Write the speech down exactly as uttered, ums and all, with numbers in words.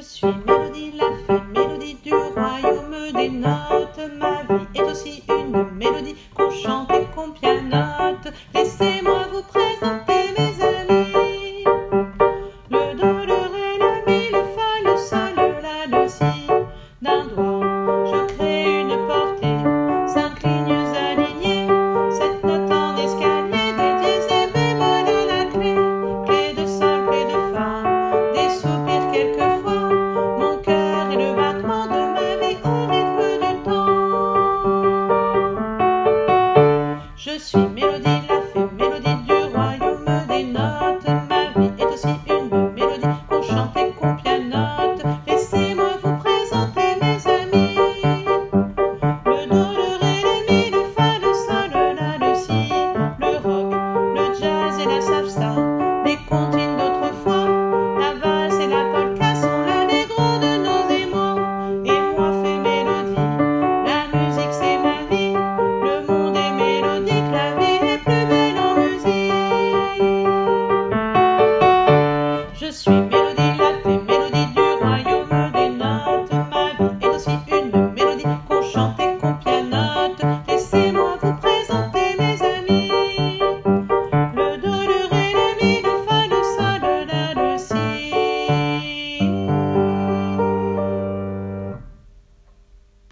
suis Mélodie, la fée mélodie du royaume des notes. Ma vie est aussi une mélodie qu'on chante et qu'on pianote. Laissez-moi vous présenter mes amis. Le do, le ré, le mi, le fa, le sol, le la, le si. D'un doigt, je crée une portée, cinq lignes alignées, sept notes en escalier, des dièses et bémol à la clé. Clé de sol, clé de fa, des soupirs quelquefois, mon cœur et le battement de ma vie au rythme du temps. Je suis Mélodie, la fée mélodie du royaume des notes. Ma vie est aussi une mélodie qu'on chante et qu'on pianote. Laissez-moi vous présenter mes amis. Le do, le ré, le mi, le fa, le sol, le la, le si. Le rock, le jazz et la salsa, les comptines d'autrefois. La valse et la polka sont l'allegro de nos émois. Et moi fais mélodie, la musique c'est ma vie. Le monde est mélodique, la vie est plus belle en musique. Je suis Mélodie.